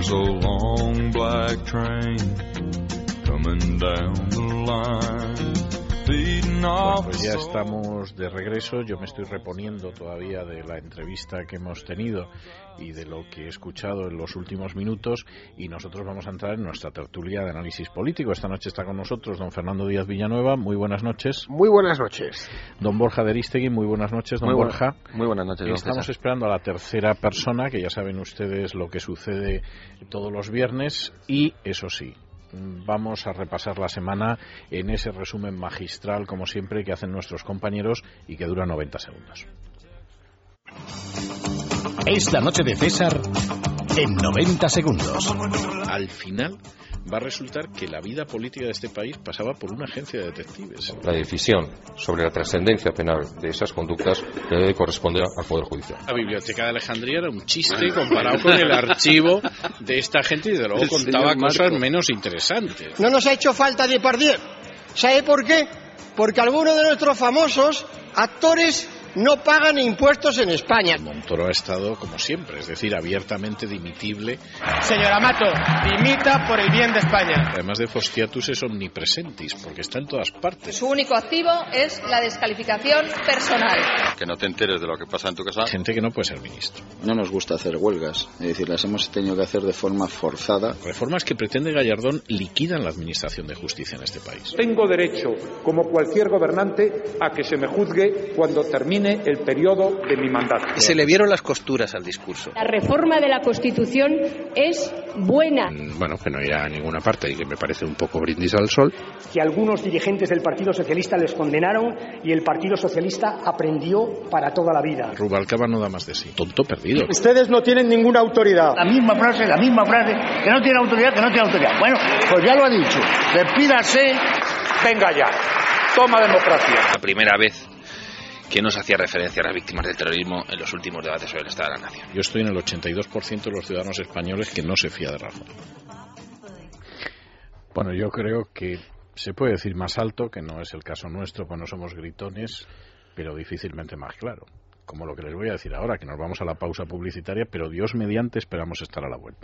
There's a long black train coming down the line. Bueno, pues ya estamos de regreso. Yo me estoy reponiendo todavía de la entrevista que hemos tenido y de lo que he escuchado en los últimos minutos, y nosotros vamos a entrar en nuestra tertulia de análisis político. Esta noche está con nosotros don Fernando Díaz Villanueva. Muy buenas noches. Muy buenas noches. Don Borja de Aristegui. Muy buenas noches, don Borja. Muy buenas noches, don Estamos César. esperando a la tercera persona, que ya saben ustedes lo que sucede todos los viernes, y eso sí, vamos a repasar la semana en ese resumen magistral, como siempre, que hacen nuestros compañeros y que dura 90 segundos. Es la noche de César en 90 segundos. Al final va a resultar que la vida política de este país pasaba por una agencia de detectives. La decisión sobre la trascendencia penal de esas conductas debe corresponder al Poder Judicial. La Biblioteca de Alejandría era un chiste comparado con el archivo de esta gente, y de luego contaba cosas menos interesantes. No nos ha hecho falta Depardieu. ¿Sabe por qué? Porque algunos de nuestros famosos actores no pagan impuestos en España. Montoro ha estado, como siempre, es decir, abiertamente dimitible. Señora Mato, dimita por el bien de España. Además de Fostiatus es omnipresentis, porque está en todas partes. Su único activo es la descalificación personal. Que no te enteres de lo que pasa en tu casa. Gente que no puede ser ministro. No nos gusta hacer huelgas, es decir, las hemos tenido que hacer de forma forzada. Reformas que pretende Gallardón liquidan la administración de justicia en este país. Tengo derecho, como cualquier gobernante, a que se me juzgue cuando termine el periodo de mi mandato. Se le vieron las costuras al discurso. La reforma de la Constitución es buena. Bueno, que no irá a ninguna parte y que me parece un poco brindis al sol. Que algunos dirigentes del Partido Socialista les condenaron y el Partido Socialista aprendió para toda la vida. Rubalcaba no da más de sí. Tonto perdido. Ustedes no tienen ninguna autoridad. La misma frase, que no tiene autoridad, que no tiene autoridad. Bueno, pues ya lo ha dicho. Despídase, venga ya. Toma democracia. La primera vez que no se hacía referencia a las víctimas del terrorismo en los últimos debates sobre el Estado de la Nación. Yo estoy en el 82% de los ciudadanos españoles que no se fía de Rajoy. Bueno, yo creo que se puede decir más alto, que no es el caso nuestro, pues no somos gritones, pero difícilmente más claro. Como lo que les voy a decir ahora, que nos vamos a la pausa publicitaria, pero Dios mediante esperamos estar a la vuelta.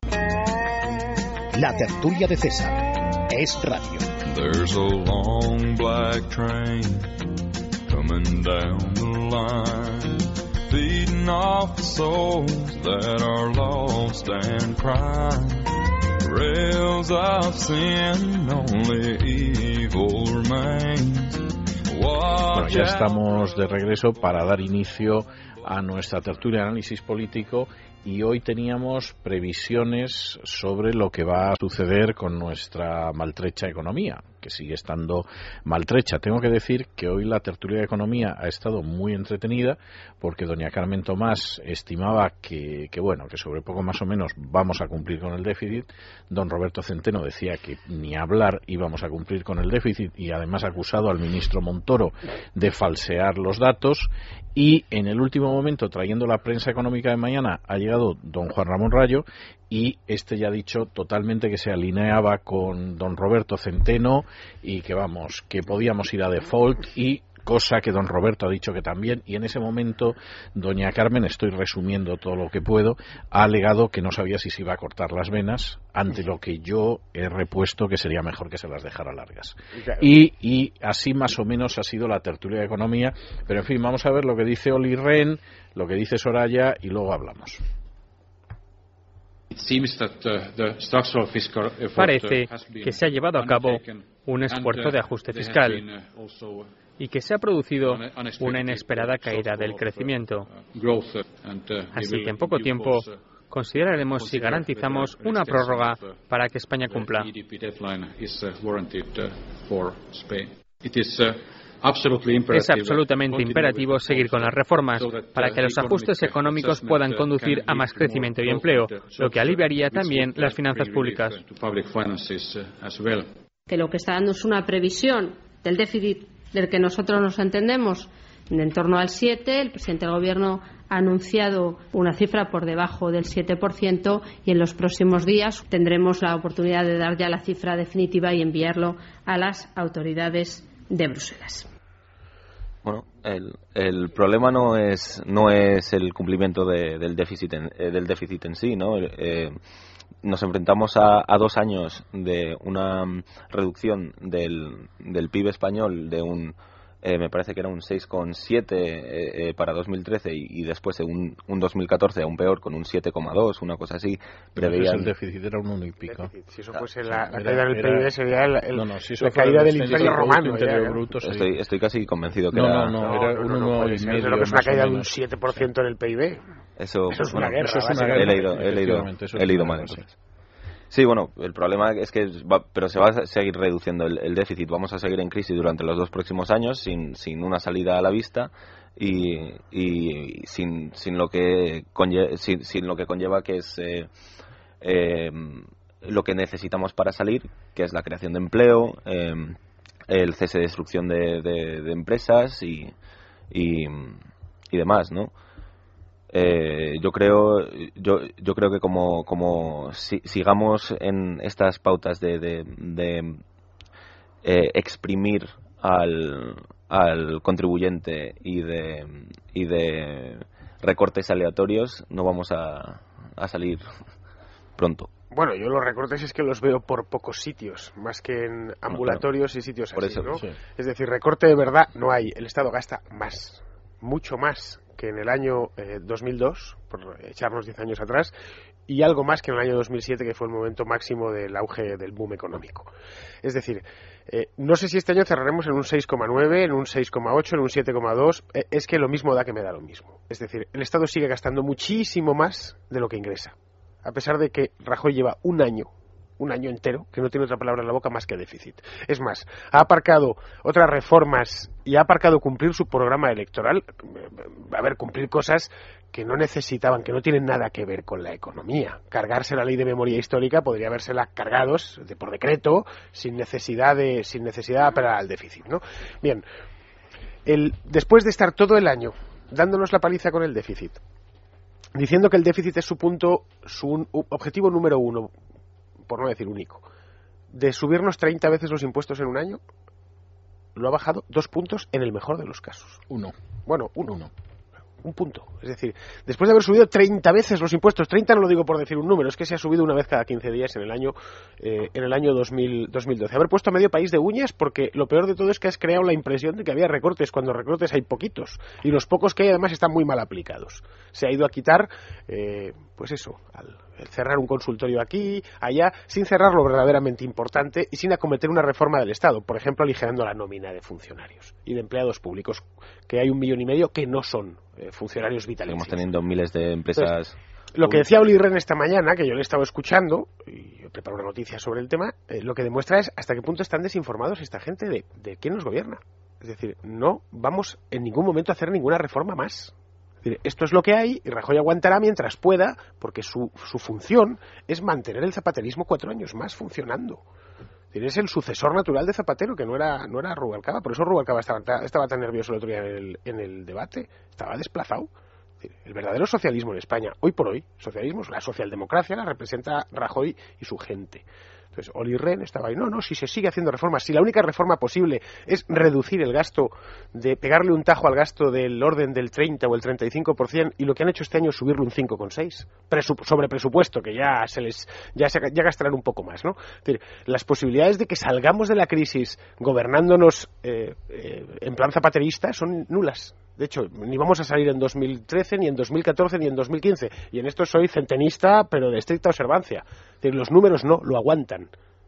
La tertulia de César es radio. There's a long black train coming down the line, feeding off the souls that are lost and crying. Rails of sin, only evil remains. Bueno, ya estamos de regreso para dar inicio a nuestra tertulia de análisis político, y hoy teníamos previsiones sobre lo que va a suceder con nuestra maltrecha economía, que sigue estando maltrecha. Tengo que decir que hoy la tertulia de economía ha estado muy entretenida, porque doña Carmen Tomás estimaba que sobre poco más o menos vamos a cumplir con el déficit. Don Roberto Centeno decía que ni hablar, íbamos a cumplir con el déficit, y además ha acusado al ministro Montoro de falsear los datos. Y en el último momento, trayendo la prensa económica de mañana, ha llegado don Juan Ramón Rayo, y este ya ha dicho totalmente que se alineaba con don Roberto Centeno y que podíamos ir a default, y cosa que don Roberto ha dicho que también. Y en ese momento doña Carmen, estoy resumiendo todo lo que puedo, ha alegado que no sabía si se iba a cortar las venas, ante lo que yo he repuesto que sería mejor que se las dejara largas. Y así más o menos ha sido la tertulia de economía. Pero en fin, vamos a ver lo que dice Oli Rehn, lo que dice Soraya, y luego hablamos. Parece que se ha llevado a cabo un esfuerzo de ajuste fiscal y que se ha producido una inesperada caída del crecimiento. Así que en poco tiempo consideraremos si garantizamos una prórroga para que España cumpla. Es absolutamente imperativo seguir con las reformas para que los ajustes económicos puedan conducir a más crecimiento y empleo, lo que aliviaría también las finanzas públicas. Que lo que está dando es una previsión del déficit del que nosotros nos entendemos en torno al 7%. El presidente del Gobierno ha anunciado una cifra por debajo del 7%, y en los próximos días tendremos la oportunidad de dar ya la cifra definitiva y enviarlo a las autoridades de Bruselas. Bueno, el problema no es el cumplimiento del déficit en sí, ¿no? nos enfrentamos a 2 años de una reducción del PIB español de me parece que era un 6,7 para 2013 y después un 2014 aún peor con un 7,2, una cosa así. Preveían... el déficit era un 1 y pico. Si eso fuese la caída del PIB sería la caída del Imperio Romano. Estoy casi convencido que era un 1,5. Eso es una caída de un 7% en el PIB. Eso es una guerra. He leído mal entonces. Sí, bueno, el problema es que pero se va a seguir reduciendo el déficit. Vamos a seguir en crisis durante los 2 próximos años sin una salida a la vista y sin lo que conlleva que es lo que necesitamos para salir, que es la creación de empleo, el cese de destrucción de empresas y demás, ¿no? Yo creo que como sigamos en estas pautas de exprimir al contribuyente y de recortes aleatorios, no vamos a salir pronto. Bueno, yo los recortes es que los veo por pocos sitios, más que en ambulatorios y sitios por así, eso, ¿no? Sí. Es decir, recorte de verdad no hay. El Estado gasta más, mucho más que en el año 2002, por echarnos 10 años atrás, y algo más que en el año 2007, que fue el momento máximo del auge del boom económico. Es decir, no sé si este año cerraremos en un 6,9, en un 6,8, en un 7,2, es que lo mismo da que me da lo mismo. Es decir, el Estado sigue gastando muchísimo más de lo que ingresa, a pesar de que Rajoy lleva un año entero, que no tiene otra palabra en la boca más que déficit. Es más, ha aparcado otras reformas y ha aparcado cumplir su programa electoral, cumplir cosas que no necesitaban, que no tienen nada que ver con la economía. Cargarse la ley de memoria histórica podría habérsela cargados por decreto, sin necesidad de apelar al déficit, ¿no? Bien, después de estar todo el año dándonos la paliza con el déficit, diciendo que el déficit es su objetivo número 1, por no decir único, de subirnos 30 veces los impuestos en un año, lo ha bajado 2 puntos en el mejor de los casos. 1. Bueno, 1. Un punto. Es decir, después de haber subido 30 veces los impuestos, 30 no lo digo por decir un número, es que se ha subido una vez cada 15 días en el año 2012. Haber puesto a medio país de uñas, porque lo peor de todo es que has creado la impresión de que había recortes, cuando recortes hay poquitos, y los pocos que hay además están muy mal aplicados. Se ha ido a quitar, al cerrar un consultorio aquí, allá, sin cerrar lo verdaderamente importante y sin acometer una reforma del Estado, por ejemplo, aligerando la nómina de funcionarios y de empleados públicos, que hay 1,5 millones que no son funcionarios vitalicios. Estamos teniendo miles de empresas. Entonces, lo que decía Olli Rehn esta mañana, que yo le estaba escuchando, y yo preparo una noticia sobre el tema, lo que demuestra es hasta qué punto están desinformados esta gente de quién nos gobierna. Es decir, no vamos en ningún momento a hacer ninguna reforma más. Es decir, esto es lo que hay y Rajoy aguantará mientras pueda, porque su función es mantener el zapaterismo 4 años más funcionando. Es decir, es el sucesor natural de Zapatero, que no era Rubalcaba. Por eso Rubalcaba estaba tan nervioso el otro día en el debate. Estaba desplazado. Es decir, el verdadero socialismo en España, hoy por hoy, la socialdemocracia la representa Rajoy y su gente. Entonces, Olli Rehn estaba ahí, si se sigue haciendo reformas, si la única reforma posible es reducir el gasto, de pegarle un tajo al gasto del orden del 30 o el 35%, y lo que han hecho este año es subirle un 5,6%, sobre presupuesto, que ya gastarán un poco más, ¿no? Es decir, las posibilidades de que salgamos de la crisis gobernándonos en plan zapaterista son nulas. De hecho, ni vamos a salir en 2013, ni en 2014, ni en 2015. Y en esto soy centenista, pero de estricta observancia. Es decir, los números no lo aguantan.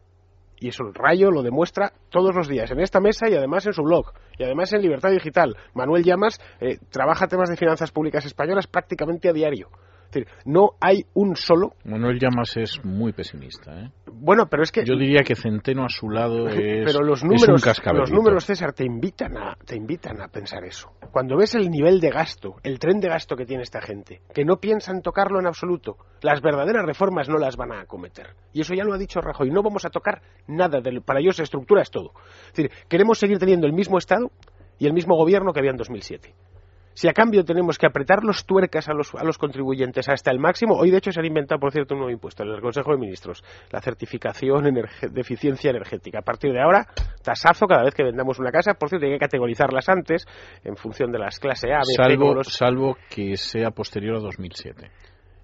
Y eso el Rayo lo demuestra todos los días, en esta mesa y además en su blog. Y además en Libertad Digital. Manuel Llamas trabaja temas de finanzas públicas españolas prácticamente a diario. Es decir, no hay un solo... Manuel Llamas es muy pesimista, ¿eh? Bueno, pero es que... Yo diría que Centeno a su lado es, pero los números, César, te invitan a pensar eso. Cuando ves el nivel de gasto, el tren de gasto que tiene esta gente, que no piensan tocarlo en absoluto, las verdaderas reformas no las van a acometer. Y eso ya lo ha dicho Rajoy, no vamos a tocar nada. Para ellos la estructura es todo. Es decir, queremos seguir teniendo el mismo Estado y el mismo gobierno que había en 2007. Si a cambio tenemos que apretar los tuercas a los contribuyentes hasta el máximo, hoy de hecho se han inventado, por cierto, un nuevo impuesto en el Consejo de Ministros, la certificación de eficiencia energética. A partir de ahora, tasazo cada vez que vendamos una casa. Por cierto, hay que categorizarlas antes en función de las clase A, B, C. Salvo que sea posterior a 2007.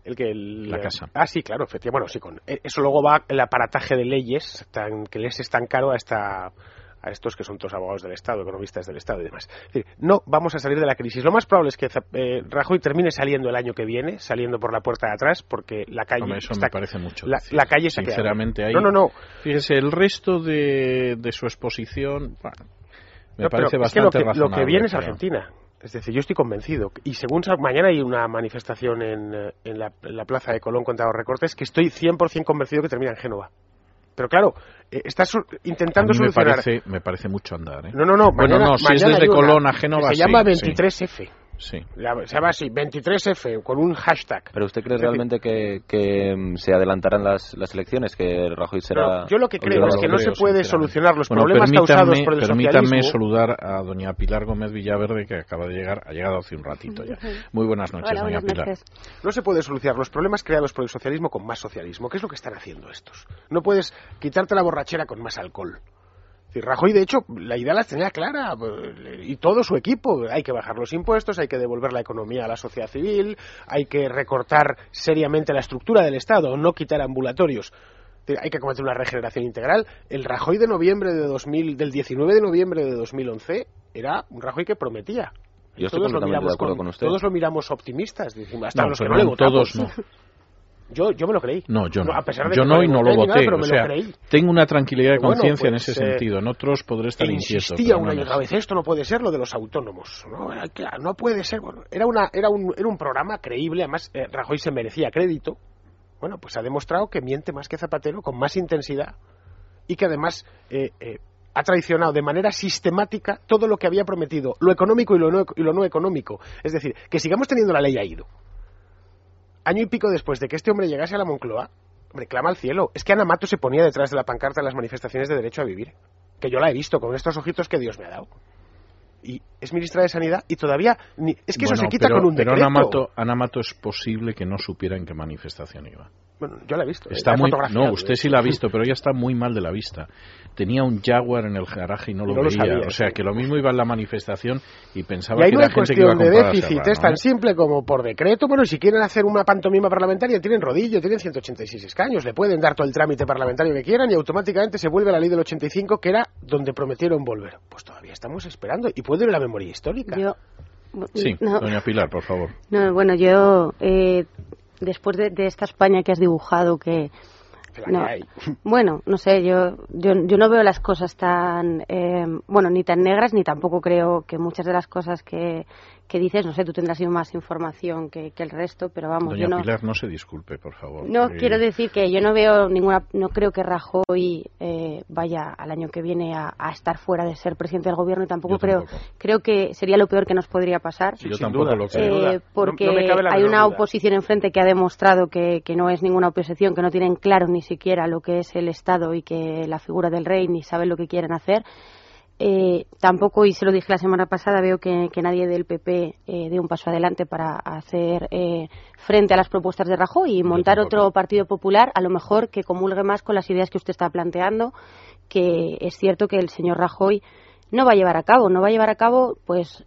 La casa. Ah, sí, claro, efectivamente. Bueno, sí, con eso luego va el aparataje de leyes que les es tan caro a estos que son todos abogados del Estado, economistas del Estado y demás. Es decir, no vamos a salir de la crisis. Lo más probable es que Rajoy termine saliendo el año que viene, saliendo por la puerta de atrás, porque la calle... Hombre, eso me parece mucho. La calle se sinceramente, ahí. No. Fíjese, el resto de su exposición me parece bastante razonable. Lo que viene es Argentina. Es decir, yo estoy convencido. Y según mañana hay una manifestación en la plaza de Colón contra los recortes que estoy 100% convencido que termina en Génova. Pero claro, estás intentando solucionar... Me parece mucho andar, ¿eh? No. Si es desde Colón a Génova, se llama 23F. Sí. Se llama así, 23F, con un hashtag. ¿Pero usted cree realmente que se adelantarán las elecciones? ¿Que Rajoy será...? Yo lo que creo es que no se puede solucionar los problemas causados por el socialismo. Permítanme saludar a doña Pilar Gómez Villaverde, que acaba de llegar, ha llegado hace un ratito ya. Muy buenas noches, Hola, doña Pilar. Noches. No se puede solucionar los problemas creados por el socialismo con más socialismo. ¿Qué es lo que están haciendo estos? No puedes quitarte la borrachera con más alcohol. Rajoy, de hecho, la idea la tenía clara, y todo su equipo. Hay que bajar los impuestos, hay que devolver la economía a la sociedad civil, hay que recortar seriamente la estructura del Estado, no quitar ambulatorios. Hay que cometer una regeneración integral. El Rajoy del 19 de noviembre de 2011 era un Rajoy que prometía. Yo estoy completamente de acuerdo con usted. Todos lo miramos optimistas, hasta los que no le votamos. Todos no. Yo me lo creí. No, yo no. A pesar de yo que no y no lo voté. Nada, o sea, tengo una tranquilidad de conciencia en ese sentido. En otros podré estar inquieto. Insistía una y otra vez, esto no puede ser lo de los autónomos. No puede ser. Bueno, era un programa creíble. Además, Rajoy se merecía crédito. Bueno, pues ha demostrado que miente más que Zapatero, con más intensidad. Y que además ha traicionado de manera sistemática todo lo que había prometido. Lo económico y lo no económico. Es decir, que sigamos teniendo la ley ha ido. Año y pico después de que este hombre llegase a la Moncloa, hombre, clama al cielo. Es que Ana Mato se ponía detrás de la pancarta en las manifestaciones de derecho a vivir. Que yo la he visto con estos ojitos que Dios me ha dado. Y es ministra de Sanidad y todavía... Es que eso se quita con un decreto. Pero Ana Mato es posible que no supiera en qué manifestación iba. Bueno, yo la he visto. Está muy, no, usted sí la ha visto, pero ella está muy mal de la vista. Tenía un Jaguar en el garaje y no lo veía. Sabía, o sea, que lo mismo iba en la manifestación y pensaba que era gente que iba a comprar. Y hay una cuestión de déficit, es tan simple como por decreto. Bueno, si quieren hacer una pantomima parlamentaria, tienen rodillo, tienen 186 escaños, le pueden dar todo el trámite parlamentario que quieran y automáticamente se vuelve a la ley del 85, que era donde prometieron volver. Pues todavía estamos esperando y puede ir la memoria histórica. Sí, doña Pilar, por favor. No, bueno, yo... después de esta España que has dibujado, que bueno, no sé, yo no veo las cosas tan ni tan negras, ni tampoco creo que muchas de las cosas que dices, no sé, tú tendrás más información que el resto, pero vamos, doña Pilar, no se disculpe, por favor. No, quiero decir que yo no veo no creo que Rajoy vaya al año que viene a estar fuera de ser presidente del gobierno, y tampoco creo que sería lo peor que nos podría pasar. Sí, yo tampoco lo creo. Porque hay una oposición enfrente que ha demostrado que no es ninguna oposición, que no tienen claro ni siquiera lo que es el Estado y que la figura del rey ni saben lo que quieren hacer. Tampoco, y se lo dije la semana pasada, veo que nadie del PP dé un paso adelante para hacer frente a las propuestas de Rajoy y montar otro partido popular, a lo mejor que comulgue más con las ideas que usted está planteando, que es cierto que el señor Rajoy no va a llevar a cabo, pues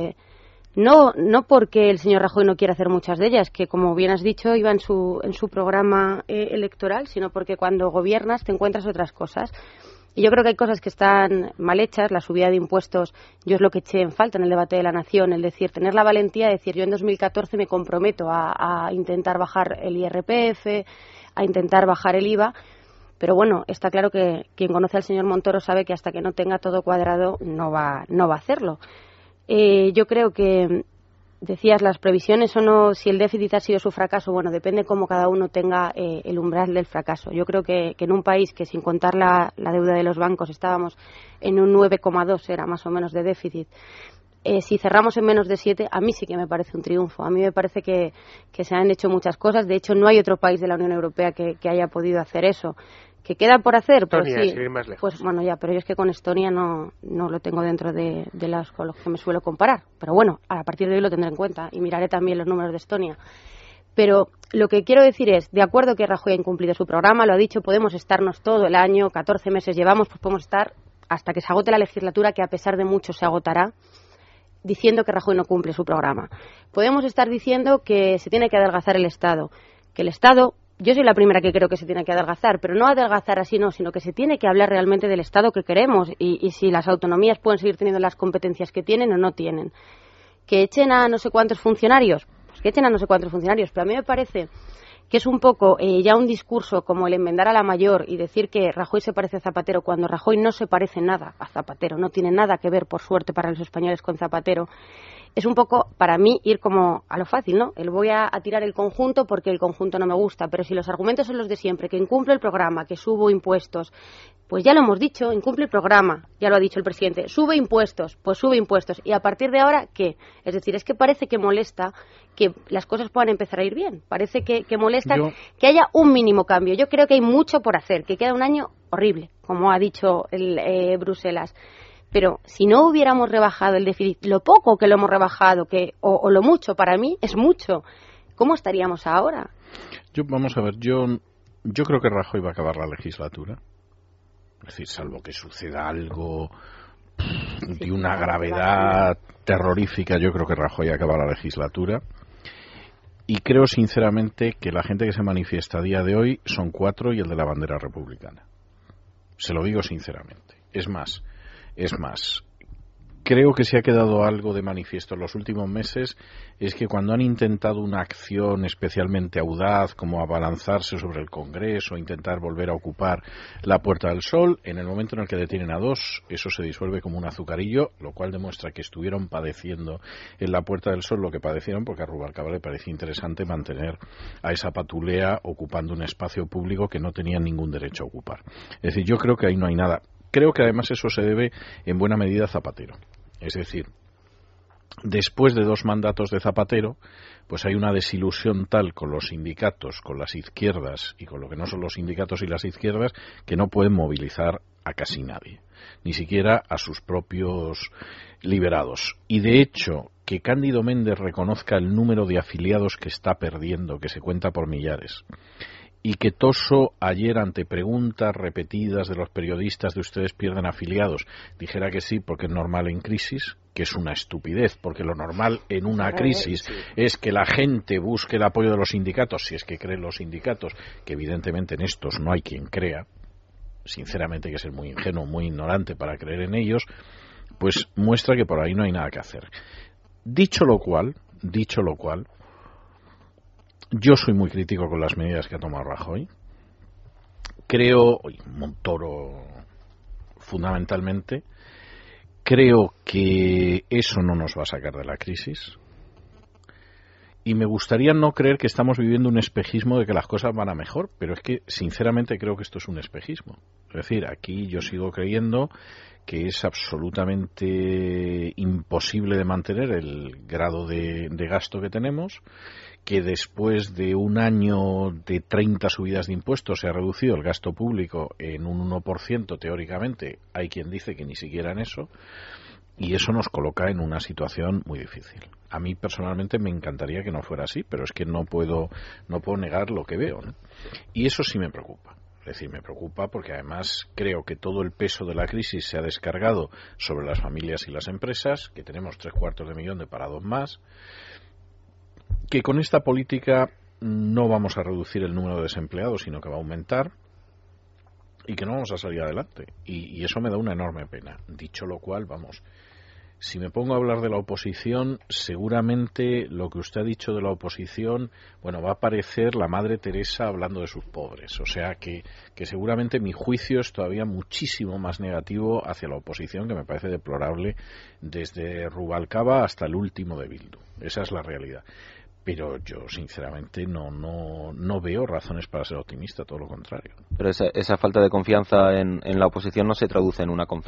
no porque el señor Rajoy no quiera hacer muchas de ellas, que como bien has dicho iba en su programa electoral, sino porque cuando gobiernas te encuentras otras cosas. Y yo creo que hay cosas que están mal hechas. La subida de impuestos, yo es lo que eché en falta en el debate de la Nación, el decir, tener la valentía de decir, yo en 2014 me comprometo a intentar bajar el IRPF, a intentar bajar el IVA, pero bueno, está claro que quien conoce al señor Montoro sabe que hasta que no tenga todo cuadrado no va a hacerlo. Yo creo que decías las previsiones o no, si el déficit ha sido su fracaso, bueno, depende cómo cada uno tenga el umbral del fracaso. Yo creo que en un país que sin contar la deuda de los bancos estábamos en un 9,2 era más o menos de déficit, si cerramos en menos de 7, a mí sí que me parece un triunfo. A mí me parece que se han hecho muchas cosas. De hecho, no hay otro país de la Unión Europea que haya podido hacer eso. ¿Que queda por hacer? Pues sí. Pues bueno, ya, pero yo es que con Estonia no lo tengo dentro de las con los que me suelo comparar. Pero bueno, a partir de hoy lo tendré en cuenta y miraré también los números de Estonia. Pero lo que quiero decir es, de acuerdo que Rajoy ha incumplido su programa, lo ha dicho, podemos estarnos todo el año, 14 meses llevamos, pues podemos estar hasta que se agote la legislatura, que a pesar de mucho se agotará, diciendo que Rajoy no cumple su programa. Podemos estar diciendo que se tiene que adelgazar el Estado. que el Estado, yo soy la primera que creo que se tiene que adelgazar, pero no adelgazar así no, sino que se tiene que hablar realmente del Estado que queremos y si las autonomías pueden seguir teniendo las competencias que tienen o no tienen. Que echen a no sé cuántos funcionarios, pues que echen a no sé cuántos funcionarios, pero a mí me parece que es un poco ya un discurso como el enmendar a la mayor y decir que Rajoy se parece a Zapatero cuando Rajoy no se parece nada a Zapatero, no tiene nada que ver, por suerte, para los españoles con Zapatero. Es un poco, para mí, ir como a lo fácil, ¿no? Voy a tirar el conjunto porque el conjunto no me gusta, pero si los argumentos son los de siempre, que incumple el programa, que subo impuestos, pues ya lo hemos dicho, incumple el programa, ya lo ha dicho el presidente, sube impuestos, pues sube impuestos. Y a partir de ahora, ¿qué? Es decir, es que parece que molesta que las cosas puedan empezar a ir bien. Parece que molesta que haya un mínimo cambio. Yo creo que hay mucho por hacer, que queda un año horrible, como ha dicho Bruselas. Pero si no hubiéramos rebajado el déficit, lo poco que lo hemos rebajado, o lo mucho, para mí es mucho, ¿cómo estaríamos ahora? Vamos a ver, yo creo que Rajoy va a acabar la legislatura. Es decir, salvo que suceda algo de una gravedad terrorífica, yo creo que Rajoy acaba la legislatura. Y creo sinceramente que la gente que se manifiesta a día de hoy son 4 y el de la bandera republicana. Se lo digo sinceramente. Es más, creo que se ha quedado algo de manifiesto en los últimos meses, es que cuando han intentado una acción especialmente audaz, como abalanzarse sobre el Congreso, intentar volver a ocupar la Puerta del Sol, en el momento en el que detienen a 2, eso se disuelve como un azucarillo, lo cual demuestra que estuvieron padeciendo en la Puerta del Sol lo que padecieron, porque a Rubalcaba le parecía interesante mantener a esa patulea ocupando un espacio público que no tenían ningún derecho a ocupar. Es decir, yo creo que ahí no hay nada. Creo que además eso se debe en buena medida a Zapatero. Es decir, después de 2 mandatos de Zapatero, pues hay una desilusión tal con los sindicatos, con las izquierdas y con lo que no son los sindicatos y las izquierdas, que no pueden movilizar a casi nadie, ni siquiera a sus propios liberados. Y de hecho, que Cándido Méndez reconozca el número de afiliados que está perdiendo, que se cuenta por millares, y que Toso ayer, ante preguntas repetidas de los periodistas de ustedes pierden afiliados, dijera que sí porque es normal en crisis, que es una estupidez, porque lo normal en una crisis es que la gente busque el apoyo de los sindicatos, si es que creen los sindicatos, que evidentemente en estos no hay quien crea, sinceramente hay que ser muy ingenuo, muy ignorante para creer en ellos, pues muestra que por ahí no hay nada que hacer. Dicho lo cual, yo soy muy crítico con las medidas que ha tomado Rajoy. Creo, Montoro fundamentalmente, creo que eso no nos va a sacar de la crisis. Y me gustaría no creer que estamos viviendo un espejismo de que las cosas van a mejor, pero es que sinceramente creo que esto es un espejismo. Es decir, aquí yo sigo creyendo que es absolutamente imposible de mantener el grado de gasto que tenemos, que después de un año de 30 subidas de impuestos se ha reducido el gasto público en un 1%, teóricamente. Hay quien dice que ni siquiera en eso, y eso nos coloca en una situación muy difícil. A mí personalmente me encantaría que no fuera así, pero es que no puedo negar lo que veo, ¿no? Y eso sí me preocupa. Es decir, me preocupa porque además creo que todo el peso de la crisis se ha descargado sobre las familias y las empresas, que tenemos 750.000 de parados más, que con esta política no vamos a reducir el número de desempleados, sino que va a aumentar, y que no vamos a salir adelante. Y eso me da una enorme pena. Dicho lo cual, si me pongo a hablar de la oposición, seguramente lo que usted ha dicho de la oposición, va a parecer la Madre Teresa hablando de sus pobres. O sea que seguramente mi juicio es todavía muchísimo más negativo hacia la oposición, que me parece deplorable desde Rubalcaba hasta el último de Bildu. Esa es la realidad. Pero yo sinceramente no veo razones para ser optimista, todo lo contrario. Pero esa falta de confianza en la oposición no se traduce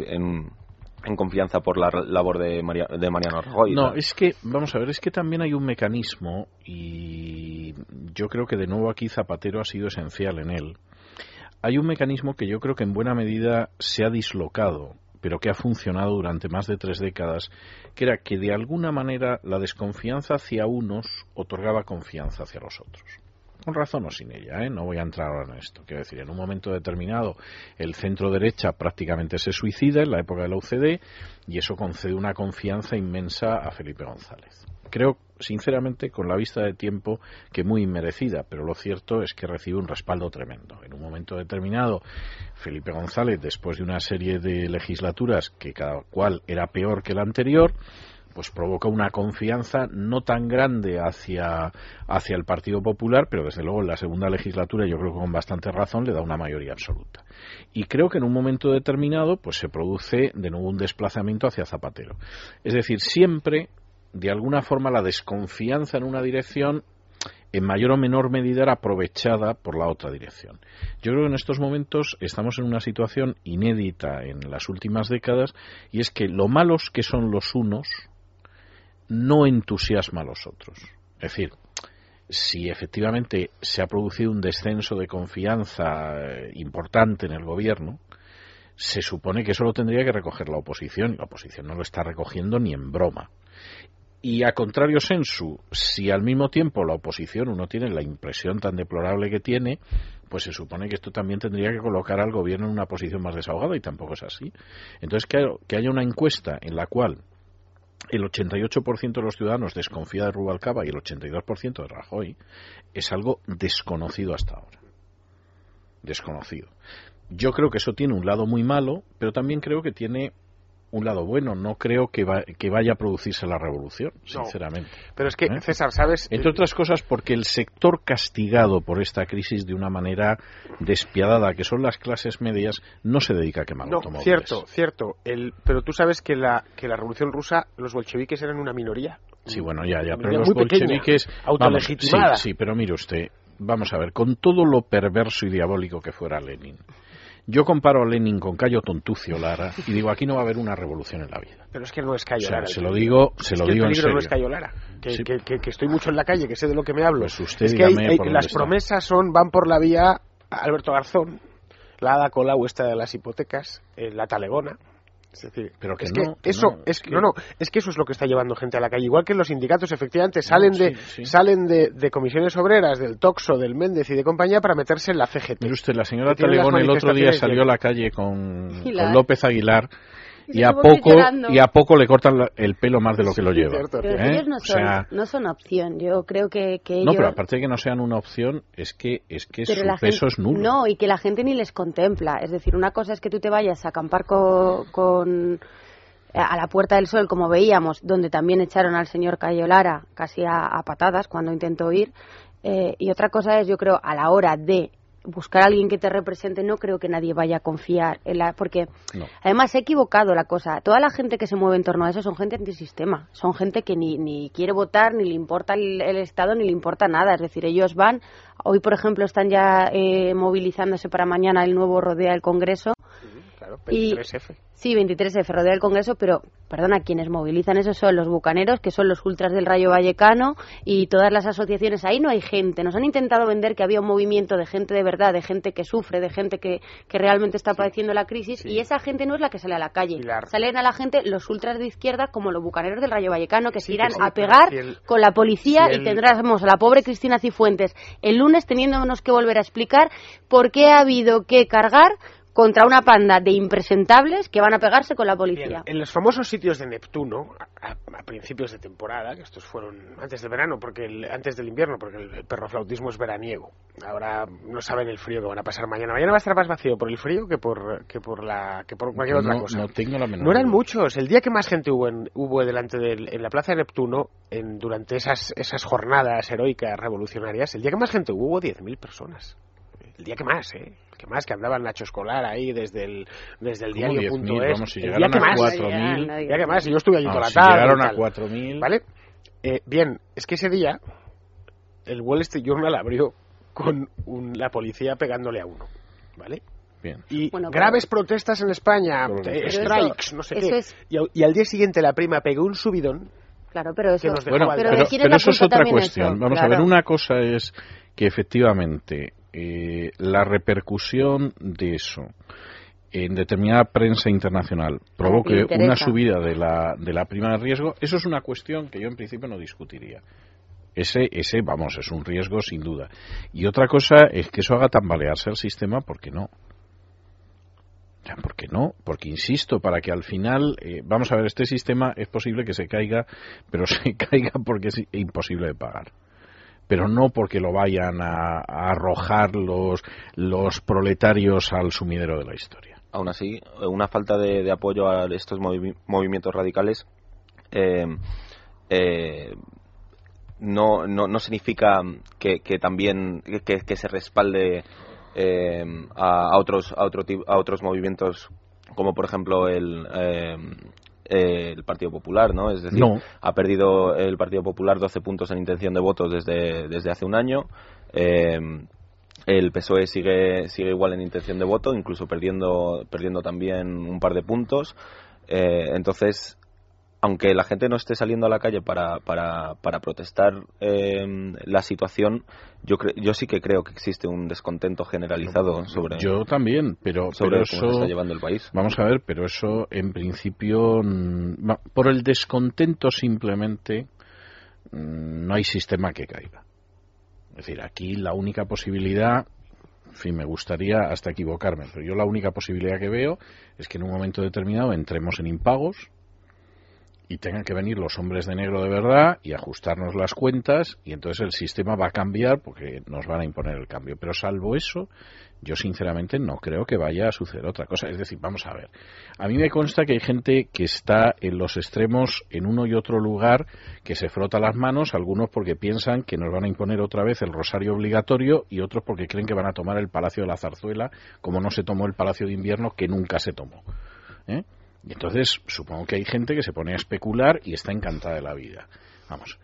en confianza por la labor de Mariano Rajoy. No, es que, vamos a ver, es que también hay un mecanismo, y yo creo que de nuevo aquí Zapatero ha sido esencial en él. Hay un mecanismo que yo creo que en buena medida se ha dislocado, pero que ha funcionado durante más de 3 décadas, que era que de alguna manera la desconfianza hacia unos otorgaba confianza hacia los otros. Con razón o sin ella, no voy a entrar ahora en esto. Quiero decir, en un momento determinado el centro derecha prácticamente se suicida en la época de la UCD, y eso concede una confianza inmensa a Felipe González. Creo sinceramente, con la vista de tiempo que muy inmerecida, pero lo cierto es que recibe un respaldo tremendo. En un momento determinado, Felipe González, después de una serie de legislaturas que cada cual era peor que la anterior, pues provoca una confianza no tan grande hacia el Partido Popular, pero desde luego en la segunda legislatura, yo creo que con bastante razón, le da una mayoría absoluta. Y creo que en un momento determinado pues se produce de nuevo un desplazamiento hacia Zapatero. Es decir, siempre, de alguna forma, la desconfianza en una dirección, en mayor o menor medida, era aprovechada por la otra dirección. Yo creo que en estos momentos estamos en una situación inédita en las últimas décadas, y es que lo malos que son los unos no entusiasma a los otros. Es decir, si efectivamente se ha producido un descenso de confianza importante en el gobierno, se supone que eso lo tendría que recoger la oposición, y la oposición no lo está recogiendo ni en broma. Y a contrario sensu, si al mismo tiempo la oposición, uno tiene la impresión tan deplorable que tiene, pues se supone que esto también tendría que colocar al gobierno en una posición más desahogada, y tampoco es así. Entonces, que haya una encuesta en la cual el 88% de los ciudadanos desconfía de Rubalcaba y el 82% de Rajoy, es algo desconocido hasta ahora. Desconocido. Yo creo que eso tiene un lado muy malo, pero también creo que tiene un lado bueno. No creo que vaya a producirse la revolución, sinceramente. No, pero es que, César, ¿sabes? Entre otras cosas porque el sector castigado por esta crisis de una manera despiadada, que son las clases medias, no se dedica a quemar automóviles. Cierto. Pero tú sabes que la Revolución Rusa, los bolcheviques eran una minoría. Sí, bueno, ya. Pero los bolcheviques... Autolegitimada. Sí, pero mire usted, vamos a ver, con todo lo perverso y diabólico que fuera Lenin, yo comparo a Lenin con Cayo Tontucio Lara y digo, aquí no va a haber una revolución en la vida. Pero es que no es Cayo Lara. Se lo digo en serio. No es Cayo Lara. Que estoy mucho en la calle, que sé de lo que me hablo. Pues usted es que las promesas van por la vía Alberto Garzón, la Ada Colau esta de las hipotecas, la talegona. Es decir, es que eso es lo que está llevando gente a la calle. Igual que los sindicatos, efectivamente, salen de comisiones obreras, del Toxo, del Méndez y de compañía para meterse en la CGT. Mire usted, la señora Talegón el otro día salió a la calle con López Aguilar y a poco le cortan el pelo más de lo que lo lleva. Pero ellos no son opción. Yo creo que ellos... No, pero aparte de que no sean una opción, es que su peso es nulo. No, y que la gente ni les contempla. Es decir, una cosa es que tú te vayas a acampar a la Puerta del Sol, como veíamos, donde también echaron al señor Cayo Lara casi a patadas cuando intentó ir. Y otra cosa es, yo creo, a la hora de buscar a alguien que te represente, no creo que nadie vaya a confiar porque además se ha equivocado la cosa. Toda la gente que se mueve en torno a eso son gente antisistema, son gente que ni quiere votar, ni le importa el Estado, ni le importa nada. Es decir, ellos van, hoy por ejemplo están ya movilizándose para mañana el nuevo rodea el Congreso. Claro, 23F. Sí, 23F, rodea el Congreso, pero, perdona, quienes movilizan eso son los bucaneros, que son los ultras del Rayo Vallecano, y todas las asociaciones. Ahí no hay gente. Nos han intentado vender que había un movimiento de gente de verdad, de gente que sufre, de gente que realmente está padeciendo la crisis, y esa gente no es la que sale a la calle. Salen a la gente los ultras de izquierda, como los bucaneros del Rayo Vallecano, que se irán a pegar con la policía, y tendremos a la pobre Cristina Cifuentes el lunes teniéndonos que volver a explicar por qué ha habido que cargar contra una panda de impresentables que van a pegarse con la policía. Bien, en los famosos sitios de Neptuno, a principios de temporada, que estos fueron antes del verano, antes del invierno, porque el perroflautismo es veraniego. Ahora no saben el frío que van a pasar mañana. Mañana va a estar más vacío por el frío que por cualquier otra cosa. No tengo la menor No eran muchos. El día que más gente hubo delante en la plaza de Neptuno, durante esas jornadas heroicas revolucionarias, el día que más gente hubo 10.000 personas. El día que más, que andaban Nacho Escolar ahí desde el diario.es. Vamos, si llegaron a 4.000. El día que más, y yo estuve allí toda la tarde. Llegaron a 4.000. ¿Vale? Bien, es que ese día el Wall Street Journal abrió con la policía pegándole a uno, ¿vale? Bien. Y graves protestas en España, strikes, no sé qué. Y al día siguiente la prima pegó un subidón. Claro, pero eso... Pero eso es otra cuestión. Vamos a ver, una cosa es que efectivamente la repercusión de eso en determinada prensa internacional provoque una subida de la prima de riesgo. Eso es una cuestión que yo en principio no discutiría. Ese es un riesgo sin duda. Y otra cosa es que eso haga tambalearse el sistema, porque no. ¿Por qué no? Porque, insisto, para que al final, vamos a ver, este sistema es posible que se caiga, pero se caiga porque es imposible de pagar. Pero no porque lo vayan a arrojar los proletarios al sumidero de la historia. Aún así, una falta de apoyo a estos movimientos radicales no significa que también que se respalde a otros movimientos, como por ejemplo el Partido Popular, ¿no? Es decir, ha perdido el Partido Popular 12 puntos en intención de votos desde hace un año. El PSOE sigue igual en intención de voto, incluso perdiendo también un par de puntos. Entonces, aunque la gente no esté saliendo a la calle para protestar la situación, yo sí que creo que existe un descontento generalizado sobre. Yo también, pero eso se está llevando el país. Vamos a ver, pero eso en principio, por el descontento simplemente, no hay sistema que caiga. Es decir, aquí la única posibilidad, en fin, me gustaría hasta equivocarme, pero yo la única posibilidad que veo es que en un momento determinado entremos en impagos y tengan que venir los hombres de negro de verdad y ajustarnos las cuentas, y entonces el sistema va a cambiar porque nos van a imponer el cambio. Pero salvo eso, yo sinceramente no creo que vaya a suceder otra cosa. Es decir, vamos a ver, a mí me consta que hay gente que está en los extremos en uno y otro lugar, que se frota las manos, algunos porque piensan que nos van a imponer otra vez el rosario obligatorio y otros porque creen que van a tomar el Palacio de la Zarzuela como no se tomó el Palacio de Invierno, que nunca se tomó, Y entonces supongo que hay gente que se pone a especular y está encantada de la vida. Vamos,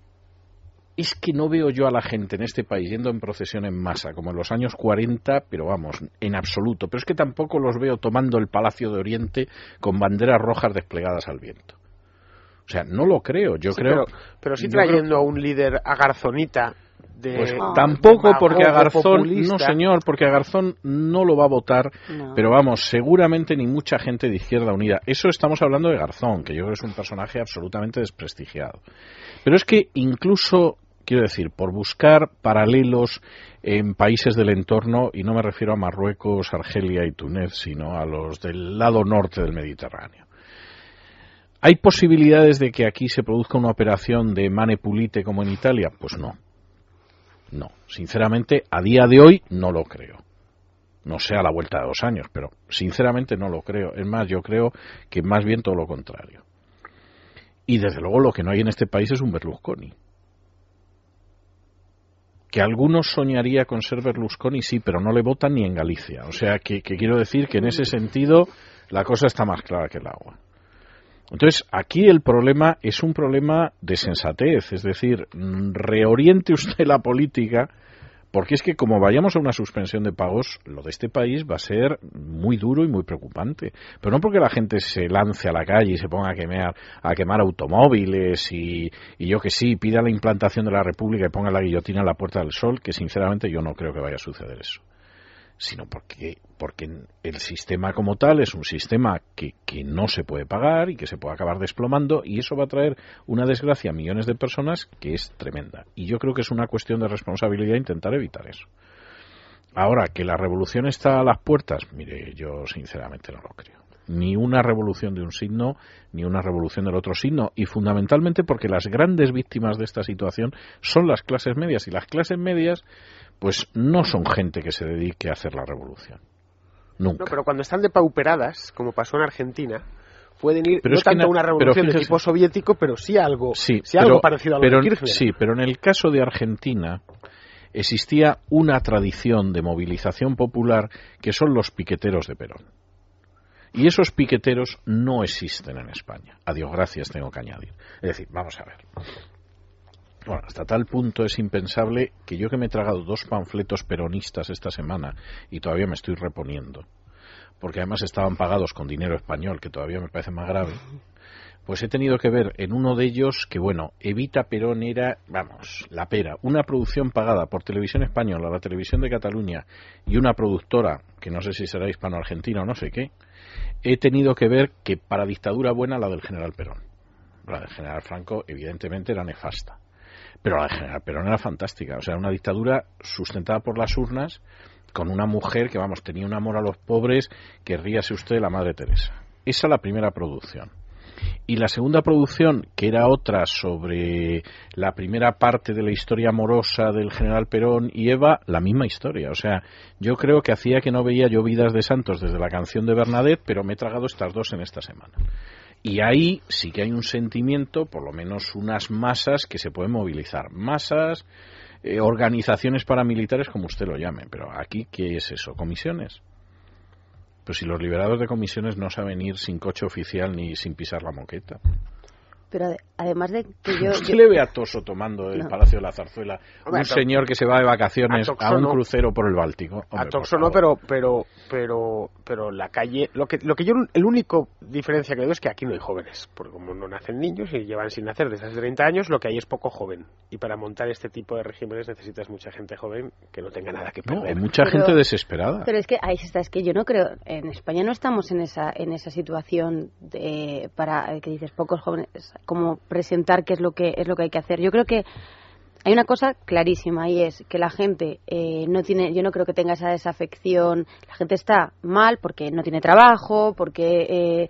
es que no veo yo a la gente en este país yendo en procesión en masa como en los años 40, pero vamos, en absoluto. Pero es que tampoco los veo tomando el Palacio de Oriente con banderas rojas desplegadas al viento. O sea, no lo creo. Yo creo. Pero sí trayendo a un líder a Garzonita. Pues tampoco, porque a Garzón, no señor, porque a Garzón no lo va a votar, pero vamos, seguramente ni mucha gente de Izquierda Unida. Eso estamos hablando de Garzón, que yo creo que es un personaje absolutamente desprestigiado. Pero es que incluso, quiero decir, por buscar paralelos en países del entorno, y no me refiero a Marruecos, Argelia y Túnez, sino a los del lado norte del Mediterráneo. ¿Hay posibilidades de que aquí se produzca una operación de mane pulite como en Italia? Pues no. No, sinceramente, a día de hoy no lo creo. No sé a la vuelta de 2 años, pero sinceramente no lo creo. Es más, yo creo que más bien todo lo contrario. Y desde luego lo que no hay en este país es un Berlusconi. Que algunos soñaría con ser Berlusconi, sí, pero no le votan ni en Galicia. O sea, que quiero decir que en ese sentido la cosa está más clara que el agua. Entonces, aquí el problema es un problema de sensatez, es decir, reoriente usted la política, porque es que como vayamos a una suspensión de pagos, lo de este país va a ser muy duro y muy preocupante. Pero no porque la gente se lance a la calle y se ponga a quemar automóviles y yo que sí, pida la implantación de la República y ponga la guillotina en la Puerta del Sol, que sinceramente yo no creo que vaya a suceder eso. Sino porque el sistema como tal es un sistema que no se puede pagar y que se puede acabar desplomando, y eso va a traer una desgracia a millones de personas que es tremenda. Y yo creo que es una cuestión de responsabilidad intentar evitar eso. Ahora, que la revolución está a las puertas, mire, yo sinceramente no lo creo. Ni una revolución de un signo, ni una revolución del otro signo, y fundamentalmente porque las grandes víctimas de esta situación son las clases medias, y las clases medias pues no son gente que se dedique a hacer la revolución. Nunca. No, pero cuando están depauperadas, como pasó en Argentina, pueden ir no tanto a una revolución de tipo soviético, pero sí algo parecido a lo de Kirchner. Sí, pero en el caso de Argentina existía una tradición de movilización popular que son los piqueteros de Perón. Y esos piqueteros no existen en España. A Dios gracias, tengo que añadir. Es decir, vamos a ver. Bueno, hasta tal punto es impensable que yo, que me he tragado 2 panfletos peronistas esta semana y todavía me estoy reponiendo, porque además estaban pagados con dinero español, que todavía me parece más grave, pues he tenido que ver en uno de ellos que, bueno, Evita Perón era, vamos, la pera, una producción pagada por Televisión Española, la Televisión de Cataluña y una productora, que no sé si será hispano-argentina o no sé qué. He tenido que ver que para dictadura buena la del general Perón. La del general Franco evidentemente era nefasta, pero la del general Perón era fantástica. O sea, una dictadura sustentada por las urnas con una mujer que, vamos, tenía un amor a los pobres, que ríase usted de la Madre Teresa. Esa es la primera producción. Y la segunda producción, que era otra sobre la primera parte de la historia amorosa del general Perón y Eva, la misma historia. O sea, yo creo que hacía que no veía yo Vidas de Santos desde la canción de Bernadette, pero me he tragado estas dos en esta semana. Y ahí sí que hay un sentimiento, por lo menos unas masas que se pueden movilizar. Masas, organizaciones paramilitares, como usted lo llame. Pero aquí, ¿qué es eso? ¿Comisiones? Pues si los liberados de comisiones no saben ir sin coche oficial ni sin pisar la moqueta. Pero además de que yo... ¿Usted le ve a Toso tomando el Palacio de la Zarzuela? Un señor que se va de vacaciones a un crucero por el Báltico. A Toso no, pero la calle... Lo que yo, el único diferencia que veo es que aquí no hay jóvenes. Porque como no nacen niños y llevan sin nacer desde hace 30 años, lo que hay es poco joven. Y para montar este tipo de regímenes necesitas mucha gente joven que no tenga nada que perder. No, hay mucha gente desesperada. Pero es que ahí está, es que yo no creo... En España no estamos en esa situación para que dices pocos jóvenes... como presentar qué es lo que hay que hacer. Yo creo que hay una cosa clarísima y es que la gente no tiene, yo no creo que tenga esa desafección. La gente está mal porque no tiene trabajo, porque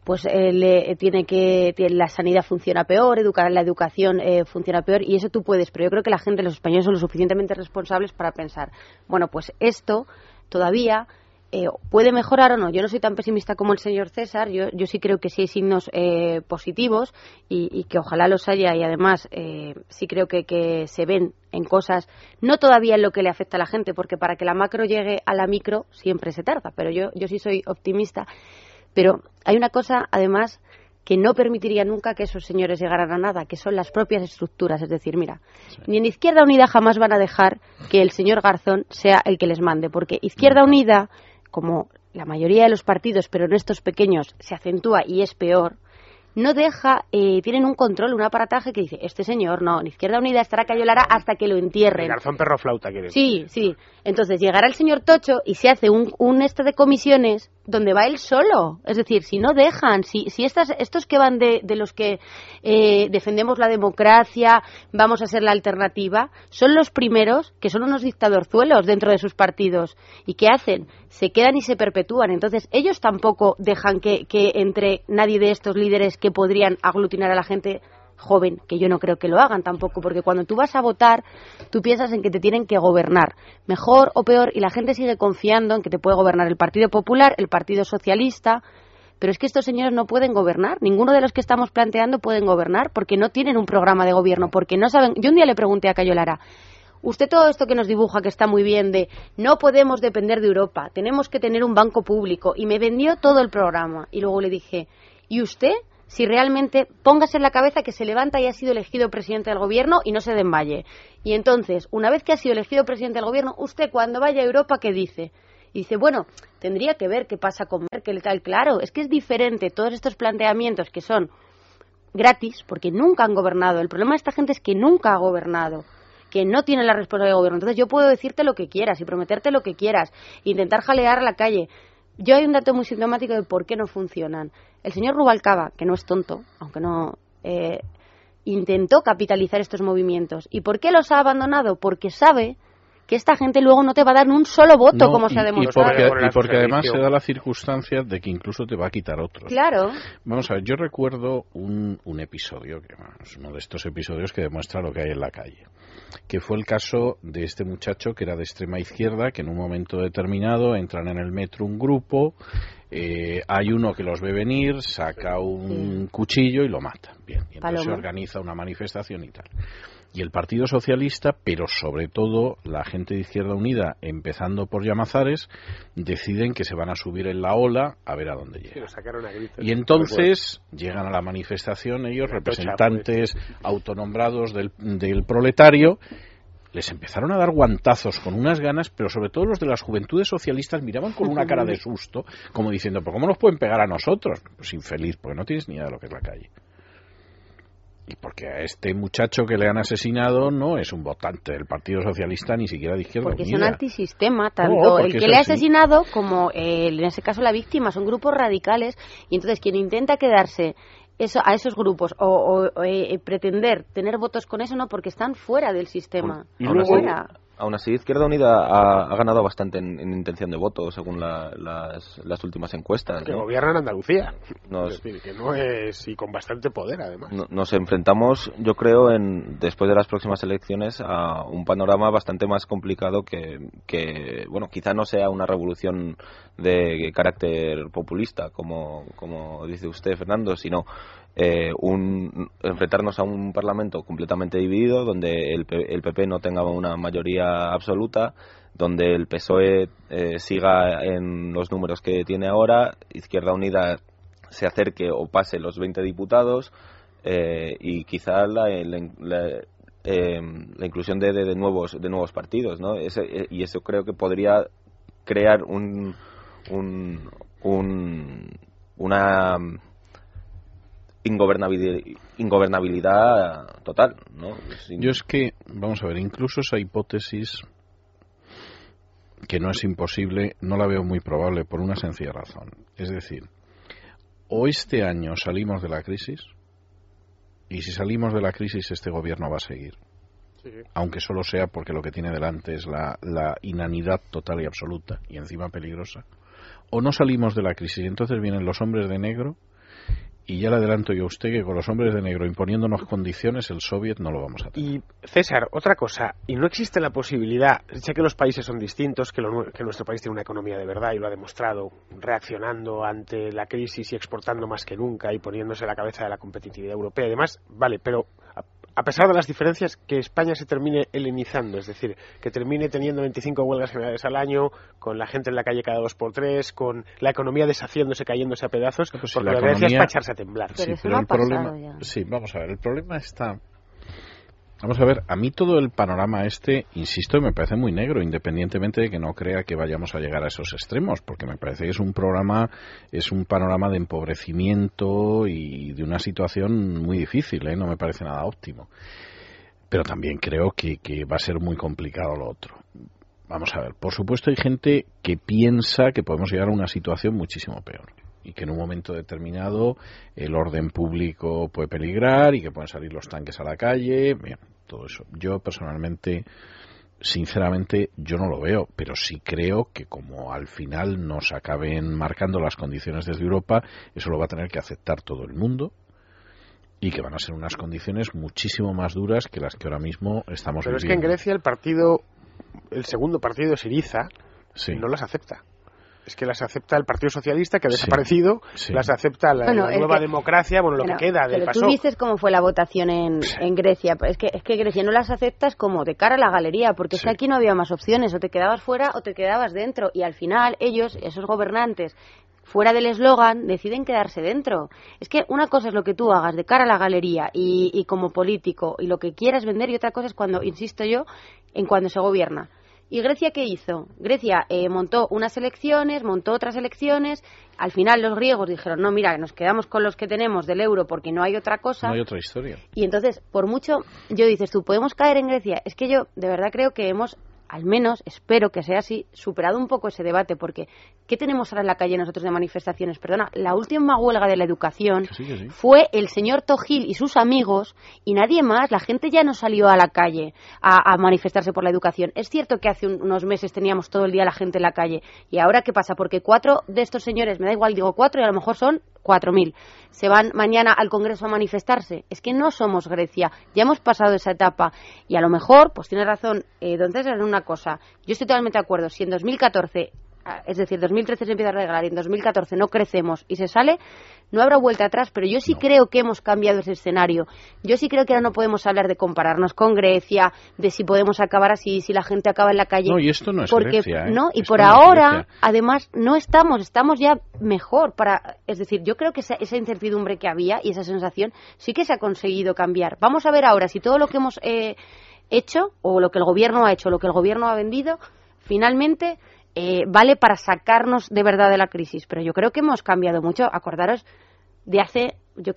la sanidad funciona peor, la educación funciona peor, y eso tú puedes, pero yo creo que la gente, los españoles, son lo suficientemente responsables para pensar, bueno, pues esto todavía ¿puede mejorar o no? Yo no soy tan pesimista como el señor César. Yo sí creo que sí hay signos positivos y que ojalá los haya, y además sí creo que se ven en cosas, no todavía en lo que le afecta a la gente, porque para que la macro llegue a la micro siempre se tarda, pero yo sí soy optimista. Pero hay una cosa, además, que no permitiría nunca que esos señores llegaran a nada, que son las propias estructuras. Es decir, mira, ni en Izquierda Unida jamás van a dejar que el señor Garzón sea el que les mande, porque Izquierda Unida, como la mayoría de los partidos, pero en estos pequeños se acentúa y es peor, no deja, tienen un control, un aparataje que dice, este señor no, en Izquierda Unida estará Cayo Lara hasta que lo entierren. Garzón perro flauta, ¿quieres? Sí. Entonces llegará el señor Tocho y se hace un de comisiones donde va él solo. Es decir, si no dejan, si estos que van de los que defendemos la democracia, vamos a ser la alternativa, son los primeros que son unos dictadorzuelos dentro de sus partidos. ¿Y qué hacen? Se quedan y se perpetúan. Entonces ellos tampoco dejan que entre nadie de estos líderes que podrían aglutinar a la gente joven, que yo no creo que lo hagan tampoco, porque cuando tú vas a votar, tú piensas en que te tienen que gobernar, mejor o peor, y la gente sigue confiando en que te puede gobernar el Partido Popular, el Partido Socialista, pero es que estos señores no pueden gobernar, ninguno de los que estamos planteando pueden gobernar, porque no tienen un programa de gobierno, porque no saben. Yo un día le pregunté a Cayo Lara, usted todo esto que nos dibuja, que está muy bien, de no podemos depender de Europa, tenemos que tener un banco público, y me vendió todo el programa, y luego le dije, ¿y usted? Si realmente, póngase en la cabeza que se levanta y ha sido elegido presidente del gobierno y no se desmaye. Y entonces, una vez que ha sido elegido presidente del gobierno, usted cuando vaya a Europa, ¿qué dice? Y dice, bueno, tendría que ver qué pasa con Merkel y tal. Claro, es que es diferente todos estos planteamientos que son gratis, porque nunca han gobernado. El problema de esta gente es que nunca ha gobernado, que no tiene la responsabilidad de gobierno. Entonces yo puedo decirte lo que quieras y prometerte lo que quieras, intentar jalear a la calle. Yo hay un dato muy sintomático de por qué no funcionan. El señor Rubalcaba, que no es tonto, aunque no, intentó capitalizar estos movimientos. ¿Y por qué los ha abandonado? Porque sabe que esta gente luego no te va a dar un solo voto, como se ha demostrado. Y porque además se da la circunstancia de que incluso te va a quitar otros. Claro. Vamos a ver, yo recuerdo un episodio, que es uno de estos episodios que demuestra lo que hay en la calle, que fue el caso de este muchacho que era de extrema izquierda, que en un momento determinado entran en el metro un grupo, hay uno que los ve venir, saca un cuchillo y lo mata. Bien, y entonces se organiza una manifestación y tal. Y el Partido Socialista, pero sobre todo la gente de Izquierda Unida, empezando por Llamazares, deciden que se van a subir en la ola a ver a dónde llegan. Y entonces llegan a la manifestación ellos, representantes autonombrados del proletario, les empezaron a dar guantazos con unas ganas, pero sobre todo los de las juventudes socialistas miraban con una cara de susto, como diciendo, ¿pero cómo nos pueden pegar a nosotros? Pues infeliz, porque no tienes ni idea de lo que es la calle. Y porque a este muchacho que le han asesinado no es un votante del Partido Socialista, ni siquiera de Izquierda Unida. Porque son antisistema, tanto el que le ha asesinado como en ese caso la víctima, son grupos radicales, y entonces quien intenta quedarse a esos grupos o pretender tener votos con eso, no, porque están fuera del sistema. Aún así, Izquierda Unida ha ganado bastante en intención de voto, según las últimas encuestas. Que ¿no? gobierna en Andalucía. Es decir, que no es... y con bastante poder, además. Nos enfrentamos, yo creo, después de las próximas elecciones, a un panorama bastante más complicado que bueno, quizá no sea una revolución de carácter populista, como dice usted, Fernando, sino enfrentarnos a un Parlamento completamente dividido, donde el PP no tenga una mayoría absoluta, donde el PSOE siga en los números que tiene ahora, Izquierda Unida se acerque o pase los 20 diputados y quizá la inclusión de nuevos partidos, ¿no? Y eso creo que podría crear una ingobernabilidad total, ¿no? Yo es que, vamos a ver, incluso esa hipótesis, que no es imposible, no la veo muy probable por una sencilla razón. Es decir, o este año salimos de la crisis, y si salimos de la crisis este gobierno va a seguir. Sí. Aunque solo sea porque lo que tiene delante es la inanidad total y absoluta, y encima peligrosa. O no salimos de la crisis, y entonces vienen los hombres de negro. Y ya le adelanto yo a usted que con los hombres de negro imponiéndonos condiciones, el soviet no lo vamos a tener. Y, César, otra cosa, y no existe la posibilidad, sé que los países son distintos, que nuestro país tiene una economía de verdad y lo ha demostrado, reaccionando ante la crisis y exportando más que nunca y poniéndose a la cabeza de la competitividad europea y demás, vale, pero a pesar de las diferencias, que España se termine helenizando, es decir, que termine teniendo 25 huelgas generales al año, con la gente en la calle cada 2x3, con la economía deshaciéndose, cayéndose a pedazos, pues porque la Grecia es para echarse a temblar. Pero sí, pero el problema... Sí, vamos a ver, el problema está... Vamos a ver, a mí todo el panorama insisto, me parece muy negro, independientemente de que no crea que vayamos a llegar a esos extremos, porque me parece que es un panorama de empobrecimiento y de una situación muy difícil, no me parece nada óptimo. Pero también creo que va a ser muy complicado lo otro. Vamos a ver, por supuesto hay gente que piensa que podemos llegar a una situación muchísimo peor. Y que en un momento determinado el orden público puede peligrar y que pueden salir los tanques a la calle, bien, todo eso. Yo personalmente, sinceramente, yo no lo veo, pero sí creo que como al final nos acaben marcando las condiciones desde Europa, eso lo va a tener que aceptar todo el mundo y que van a ser unas condiciones muchísimo más duras que las que ahora mismo estamos viviendo. Pero es que en Grecia el segundo partido, Syriza, no las acepta. Es que las acepta el Partido Socialista, que ha desaparecido, las acepta la nueva democracia, lo que queda del PASOK. Tú dices cómo fue la votación en Grecia. Es que Grecia no las aceptas como de cara a la galería, porque es que aquí no había más opciones, o te quedabas fuera o te quedabas dentro, y al final ellos, esos gobernantes, fuera del eslogan, deciden quedarse dentro. Es que una cosa es lo que tú hagas de cara a la galería y como político, y lo que quieras vender, y otra cosa es cuando, insisto yo, en cuando se gobierna. ¿Y Grecia qué hizo? Grecia montó unas elecciones, montó otras elecciones. Al final los griegos dijeron, no, mira, nos quedamos con los que tenemos del euro porque no hay otra cosa. No hay otra historia. Y entonces, por mucho, dices tú, ¿podemos caer en Grecia? Es que yo de verdad creo que hemos, al menos, espero que sea así, superado un poco ese debate, porque ¿qué tenemos ahora en la calle nosotros de manifestaciones? Perdona, la última huelga de la educación fue el señor Togil y sus amigos y nadie más. La gente ya no salió a la calle a manifestarse por la educación. Es cierto que hace unos meses teníamos todo el día la gente en la calle. ¿Y ahora qué pasa? Porque 4 de estos señores, me da igual, digo 4 y a lo mejor son 4.000, se van mañana al Congreso a manifestarse. Es que no somos Grecia, ya hemos pasado esa etapa y a lo mejor, pues tiene razón don César en una cosa, yo estoy totalmente de acuerdo, si en 2014, es decir, 2013 se empieza a regalar y en 2014 no crecemos y se sale, no habrá vuelta atrás, pero yo sí creo que hemos cambiado ese escenario. Yo sí creo que ahora no podemos hablar de compararnos con Grecia, de si podemos acabar así, si la gente acaba en la calle. No, y esto no es Grecia, ¿no? Y esto por ahora, además, no estamos ya mejor. Es decir, yo creo que esa incertidumbre que había y esa sensación sí que se ha conseguido cambiar. Vamos a ver ahora si todo lo que hemos hecho, o lo que el gobierno ha hecho, lo que el gobierno ha vendido, finalmente vale para sacarnos de verdad de la crisis. Pero yo creo que hemos cambiado mucho. Acordaros de hace,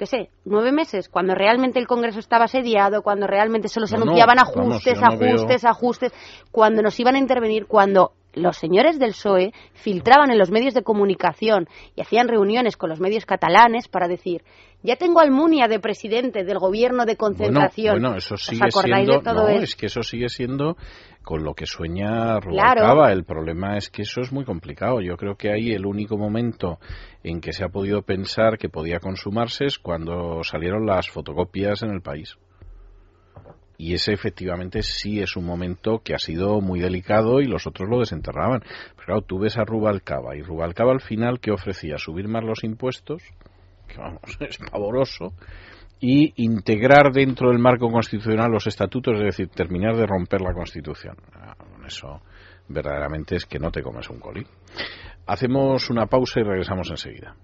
9 meses, cuando realmente el Congreso estaba asediado, cuando realmente solo se anunciaban ajustes, cuando nos iban a intervenir, cuando los señores del PSOE filtraban en los medios de comunicación y hacían reuniones con los medios catalanes para decir, ya tengo Almunia de presidente del gobierno de concentración. Bueno, eso sigue siendo, es que eso sigue siendo con lo que sueña Rubalcaba. Claro. El problema es que eso es muy complicado. Yo creo que ahí el único momento en que se ha podido pensar que podía consumarse es cuando salieron las fotocopias en El País. Y ese efectivamente sí es un momento que ha sido muy delicado y los otros lo desenterraban. Pero claro, tú ves a Rubalcaba y Rubalcaba al final, ¿qué ofrecía? Subir más los impuestos, que vamos, es pavoroso, y integrar dentro del marco constitucional los estatutos, es decir, terminar de romper la Constitución. Eso verdaderamente es que no te comes un colín. Hacemos una pausa y regresamos enseguida.